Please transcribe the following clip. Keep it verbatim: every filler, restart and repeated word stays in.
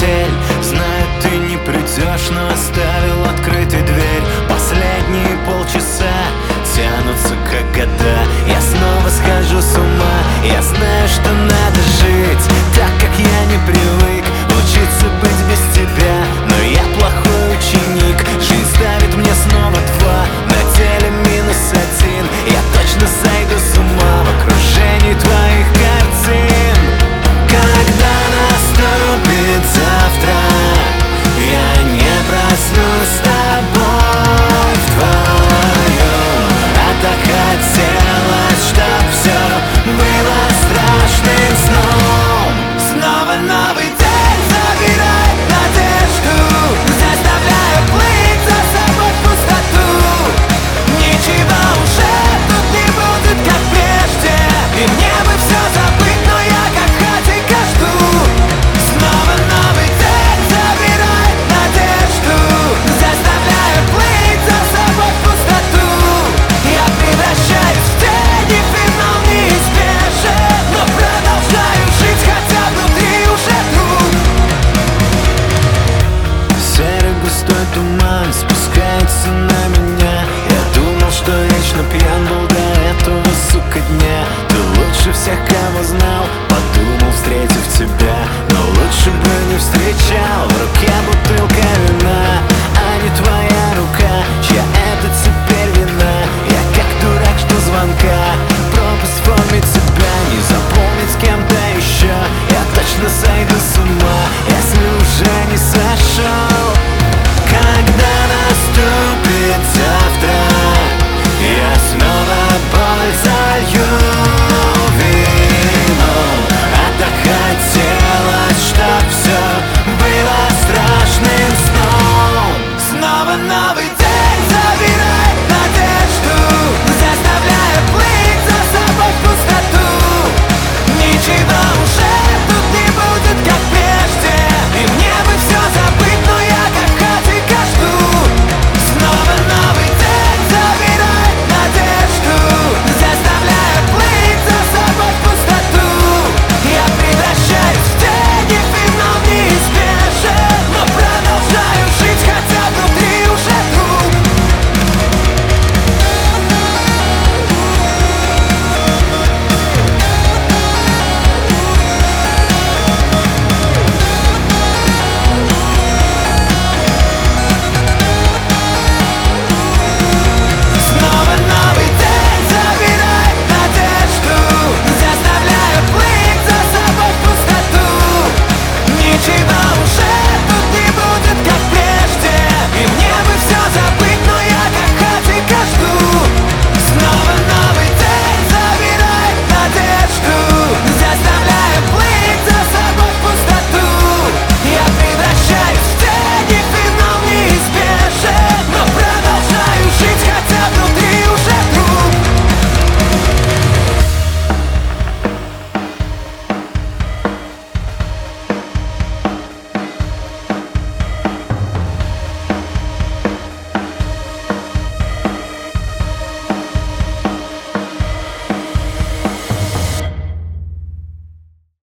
постель. Знаю, ты не придешь, но оставил открытой дверь. Последние полчаса тянутся как года. Я снова схожу с ума. Я знаю, что надо жить так, как я не привык. Учиться быть без тебя, но я плохой ученик. Жизнь ставит мне снова два, на теле минус один. Я точно сойду с ума в окружении твоих картин. Когда наступит завтра, я не проснусь с тобой вдвоем. А так хотелось, чтоб все было страшным сном. Снова новый день забирает надежду, заставляя плыть за собой в пустоту. Ничего уже тут не будет, как прежде, и мне бы все забыть, но я как хатика жду. Снова новый день забирает надежду, заставляя плыть за собой в пустоту. Я превращаюсь в тень, и финал неизбежен, но продолжаю жить, хотя внутри уже труп. Серый густой туман спускается на меня. Я думал, что вечно пьян был до этого, сука, дня. Ты лучше всех, кого знал, подумал, встретив тебя. Но лучше бы не встречать